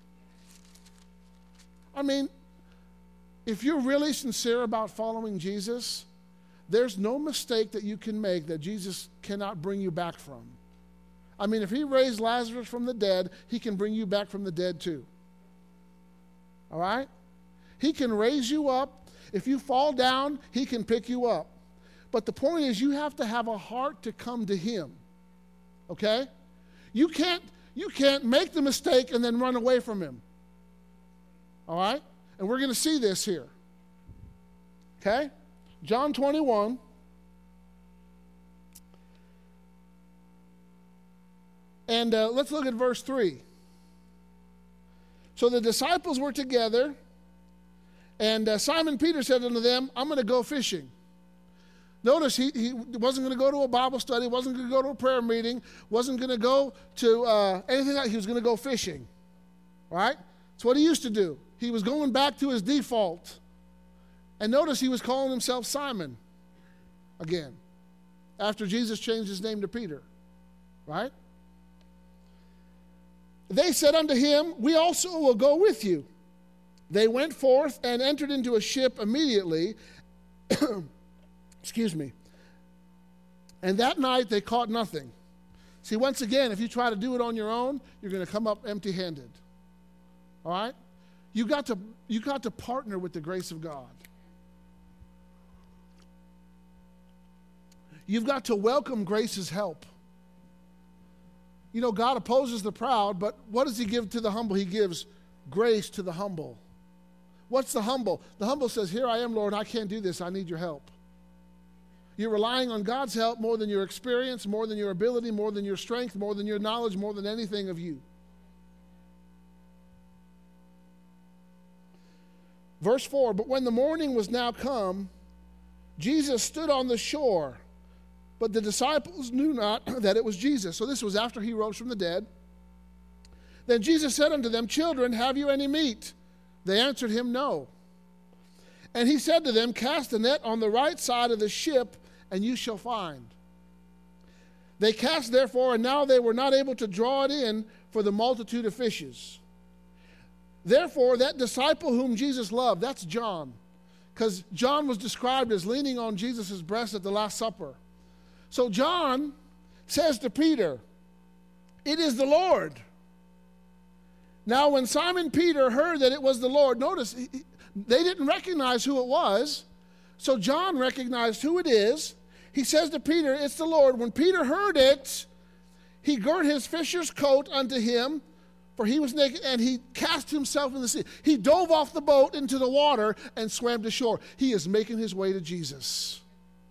I mean, if you're really sincere about following Jesus, there's no mistake that you can make that Jesus cannot bring you back from. I mean, if he raised Lazarus from the dead, he can bring you back from the dead too. All right? He can raise you up. If you fall down, he can pick you up. But the point is, you have to have a heart to come to him. Okay? You can't, you can't make the mistake and then run away from him. All right? And we're going to see this here. Okay? John twenty-one. And uh, let's look at verse three. So the disciples were together, and uh, Simon Peter said unto them, I'm going to go fishing. Notice he, he wasn't going to go to a Bible study, wasn't going to go to a prayer meeting, wasn't going to go to uh, anything like that. He was going to go fishing. Right? That's what he used to do. He was going back to his default. And notice he was calling himself Simon again, after Jesus changed his name to Peter. Right? They said unto him, we also will go with you. They went forth and entered into a ship immediately. Excuse me. And that night they caught nothing. See, once again, if you try to do it on your own, you're going to come up empty-handed. All right? You got to, you got to partner with the grace of God. You've got to welcome grace's help. You know, God opposes the proud, but what does he give to the humble? He gives grace to the humble. What's the humble? The humble says, here I am, Lord, I can't do this. I need your help. You're relying on God's help more than your experience, more than your ability, more than your strength, more than your knowledge, more than anything of you. Verse four, but when the morning was now come, Jesus stood on the shore, but the disciples knew not that it was Jesus. So this was after he rose from the dead. Then Jesus said unto them, children, have you any meat? They answered him, no. And he said to them, cast the net on the right side of the ship, and you shall find. They cast therefore, and now they were not able to draw it in for the multitude of fishes. Therefore, that disciple whom Jesus loved, that's John, because John was described as leaning on Jesus' breast at the Last Supper. So John says to Peter, it is the Lord. Now when Simon Peter heard that it was the Lord, notice, he, they didn't recognize who it was. So John recognized who it is. He says to Peter, it's the Lord. When Peter heard it, he girt his fisher's coat unto him, for he was naked, and he cast himself in the sea. He dove off the boat into the water and swam to shore. He is making his way to Jesus.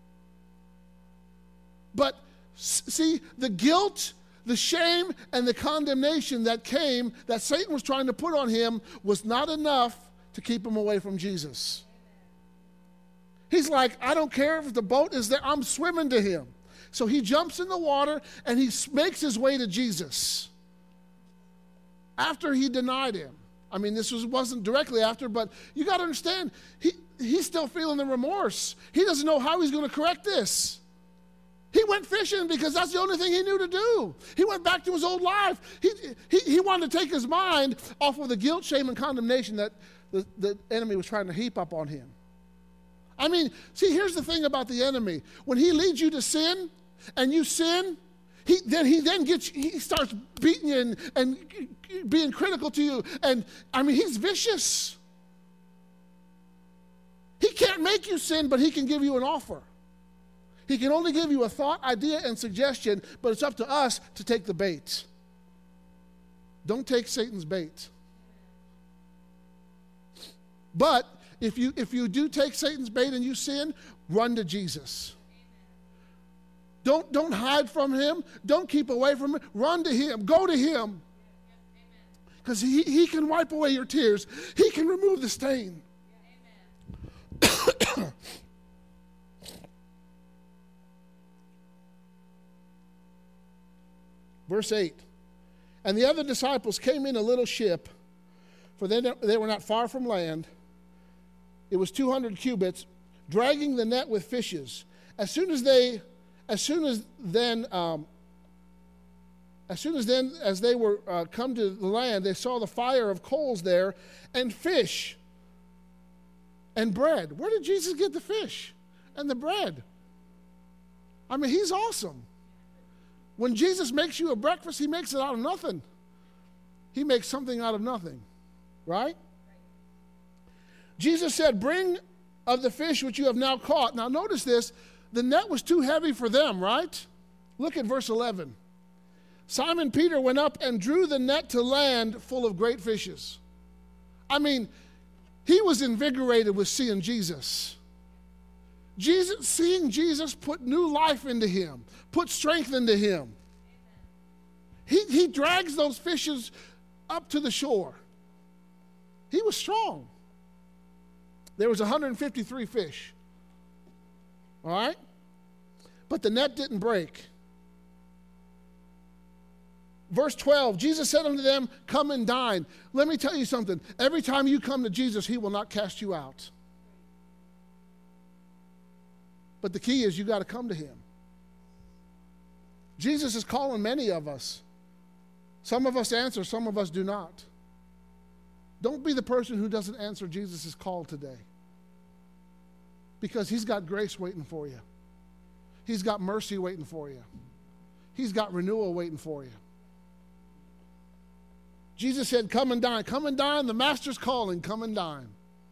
But see, the guilt, the shame, and the condemnation that came, that Satan was trying to put on him, was not enough to keep him away from Jesus. He's like, I don't care if the boat is there, I'm swimming to him. So he jumps in the water and he makes his way to Jesus. After he denied him. I mean, this was, wasn't directly after, but you got to understand, he, he's still feeling the remorse. He doesn't know how he's going to correct this. He went fishing because that's the only thing he knew to do. He went back to his old life. He, he, he wanted to take his mind off of the guilt, shame, and condemnation that the, the enemy was trying to heap up on him. I mean, see, here's the thing about the enemy. When he leads you to sin, and you sin, he then he then gets he starts beating you and, and being critical to you. And I mean, he's vicious. He can't make you sin, but he can give you an offer. He can only give you a thought, idea, and suggestion, but it's up to us to take the bait. Don't take Satan's bait. But if you if you do take Satan's bait and you sin, run to Jesus. Don't, don't hide from him. Don't keep away from him. Run to him. Go to him. Because he, he can wipe away your tears. He can remove the stain. Verse eight. And the other disciples came in a little ship, for they, they were not far from land. It was two hundred cubits, dragging the net with fishes. As soon as they... As soon as then, um, as soon as then, as they were uh, come to the land, they saw the fire of coals there, and fish, and bread. Where did Jesus get the fish and the bread? I mean, he's awesome. When Jesus makes you a breakfast, he makes it out of nothing. He makes something out of nothing, right? Jesus said, "Bring of the fish which you have now caught." Now, notice this. The net was too heavy for them, right? Look at verse eleven. Simon Peter went up and drew the net to land full of great fishes. I mean, he was invigorated with seeing Jesus. Jesus, seeing Jesus put new life into him, put strength into him. He, he drags those fishes up to the shore. He was strong. There was one hundred fifty-three fish. All right? But the net didn't break. Verse twelve, Jesus said unto them, "Come and dine." Let me tell you something. Every time you come to Jesus, he will not cast you out. But the key is you got to come to him. Jesus is calling many of us. Some of us answer, some of us do not. Don't be the person who doesn't answer Jesus' call today. Because he's got grace waiting for you. He's got mercy waiting for you. He's got renewal waiting for you. Jesus said, "Come and dine." Come and dine. The master's calling. Come and dine.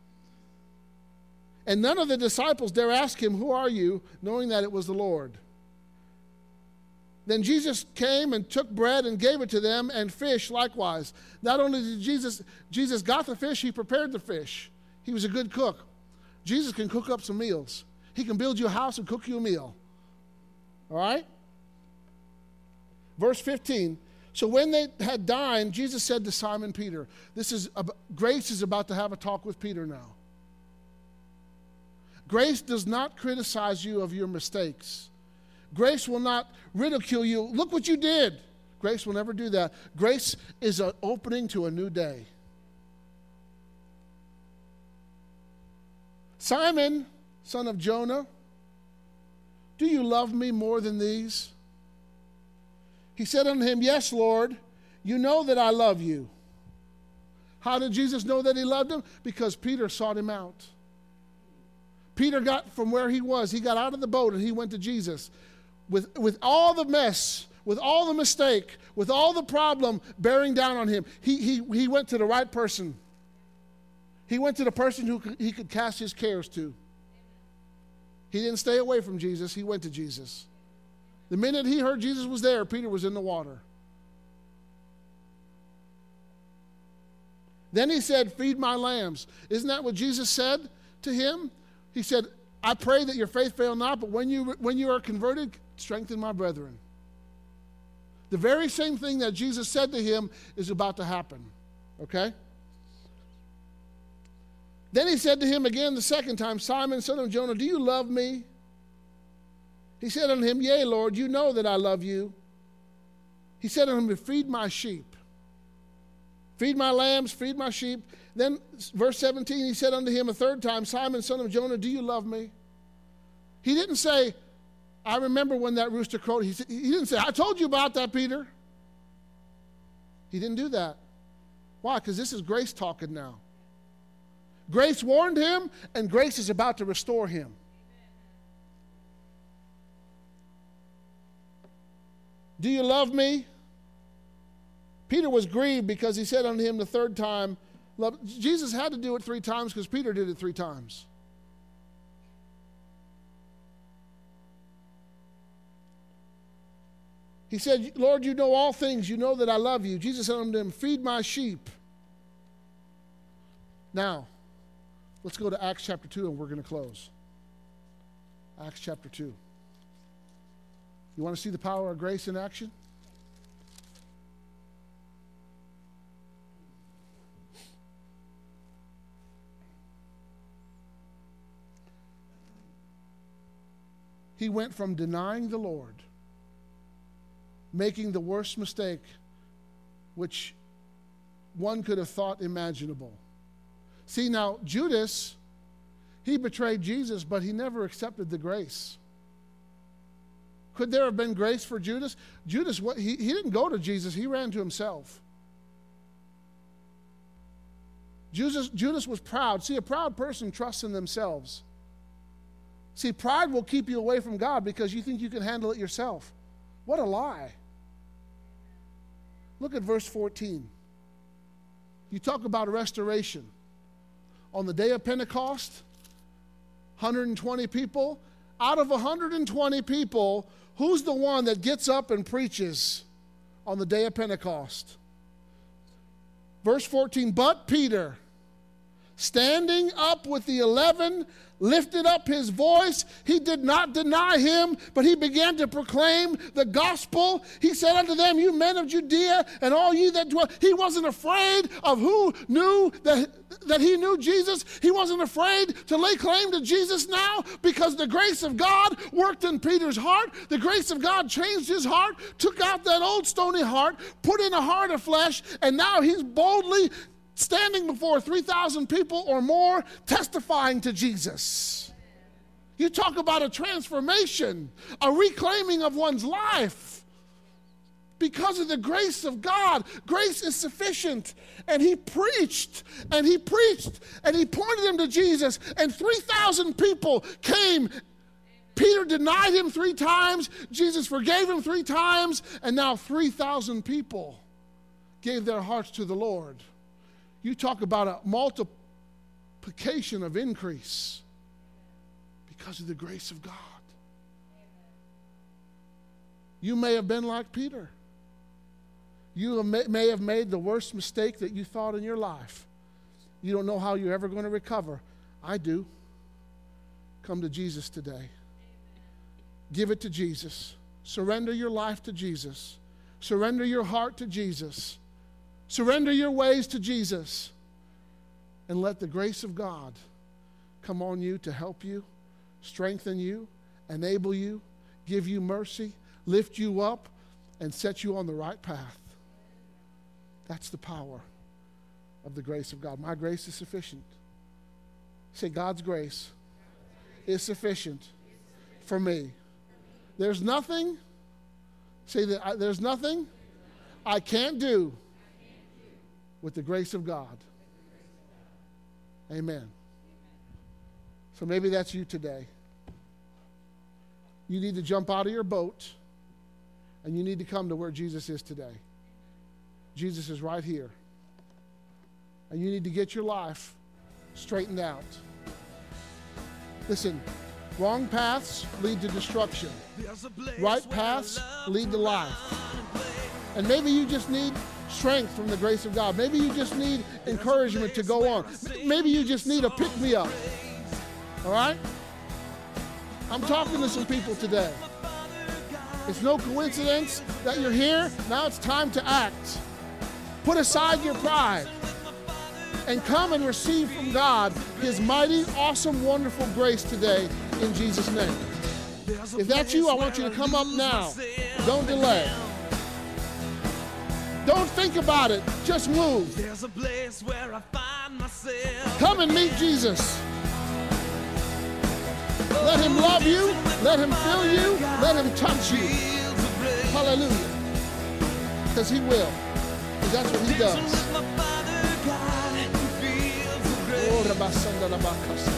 And none of the disciples dare ask him, "Who are you?" knowing that it was the Lord. Then Jesus came and took bread and gave it to them, and fish likewise. Not only did Jesus, Jesus got the fish, he prepared the fish. He was a good cook. Jesus can cook up some meals. He can build you a house and cook you a meal. All right? Verse fifteen. So when they had dined, Jesus said to Simon Peter, this is Grace is about to have a talk with Peter now. Grace does not criticize you of your mistakes. Grace will not ridicule you. Look what you did. Grace will never do that. Grace is an opening to a new day. Simon, son of Jonah, do you love me more than these? He said unto him, "Yes, Lord, you know that I love you." How did Jesus know that he loved him? Because Peter sought him out. Peter got from where he was, he got out of the boat and he went to Jesus. With, with all the mess, with all the mistake, with all the problem bearing down on him, he, he, he went to the right person. He went to the person who could, he could cast his cares to. He didn't stay away from Jesus. He went to Jesus. The minute he heard Jesus was there, Peter was in the water. Then he said, "Feed my lambs." Isn't that what Jesus said to him? He said, "I pray that your faith fail not, but when you, when you are converted, strengthen my brethren." The very same thing that Jesus said to him is about to happen. Okay? Then he said to him again the second time, "Simon, son of Jonah, do you love me?" He said unto him, "Yea, Lord, you know that I love you." He said unto him, "Feed my sheep. Feed my lambs, feed my sheep." Then, verse seventeen, he said unto him a third time, "Simon, son of Jonah, do you love me?" He didn't say, "I remember when that rooster crowed." He, said, he didn't say, "I told you about that, Peter." He didn't do that. Why? Because this is grace talking now. Grace warned him, and grace is about to restore him. "Do you love me?" Peter was grieved because he said unto him the third time, love. Jesus had to do it three times because Peter did it three times. He said, "Lord, you know all things. You know that I love you." Jesus said unto him, "Feed my sheep." Now, Let's go to Acts chapter two and we're going to close. Acts chapter two. You want to see the power of grace in action? He went from denying the Lord, making the worst mistake which one could have thought imaginable. See, now, Judas, he betrayed Jesus, but he never accepted the grace. Could there have been grace for Judas? Judas, what, he, he didn't go to Jesus. He ran to himself. Judas, Judas was proud. See, a proud person trusts in themselves. See, pride will keep you away from God because you think you can handle it yourself. What a lie. Look at verse fourteen. You talk about restoration. On the day of Pentecost, one hundred twenty people. Out of one hundred twenty people, who's the one that gets up and preaches on the day of Pentecost? Verse fourteen, but Peter, standing up with the eleven, lifted up his voice. He did not deny him, but he began to proclaim the gospel. He said unto them, you men of Judea, and all you that dwell. He wasn't afraid of who knew that, that he knew Jesus. He wasn't afraid to lay claim to Jesus now because the grace of God worked in Peter's heart. The grace of God changed his heart, took out that old stony heart, put in a heart of flesh, and now he's boldly standing before three thousand people or more, testifying to Jesus. You talk about a transformation, a reclaiming of one's life. Because of the grace of God, grace is sufficient. And he preached, and he preached, and he pointed them to Jesus, and three thousand people came. Peter denied him three times, Jesus forgave him three times, and now three thousand people gave their hearts to the Lord. You talk about a multiplication of increase because of the grace of God. You may have been like Peter. You may have made the worst mistake that you thought in your life. You don't know how you're ever going to recover. I do. Come to Jesus today. Give it to Jesus. Surrender your life to Jesus. Surrender your heart to Jesus. Surrender your ways to Jesus, and let the grace of God come on you to help you, strengthen you, enable you, give you mercy, lift you up, and set you on the right path. That's the power of the grace of God. My grace is sufficient. Say, God's grace is sufficient for me. There's nothing, say that I, there's nothing I can't do with the grace of God. Amen. So maybe that's you today. You need to jump out of your boat and you need to come to where Jesus is today. Jesus is right here. And you need to get your life straightened out. Listen, wrong paths lead to destruction. Right paths lead to life. And maybe you just need strength from the grace of God. Maybe you just need encouragement to go on. Maybe you just need a pick-me-up. All right? I'm talking to some people today. It's no coincidence that you're here. Now it's time to act. Put aside your pride and come and receive from God His mighty, awesome, wonderful grace today in Jesus' name. If that's you, I want you to come up now. Don't delay. Don't think about it. Just move. There's a place where I find myself. Come and meet Jesus. Let Him love you. Let Him fill you. Let Him touch you. Hallelujah. Because He will. Because that's what He does.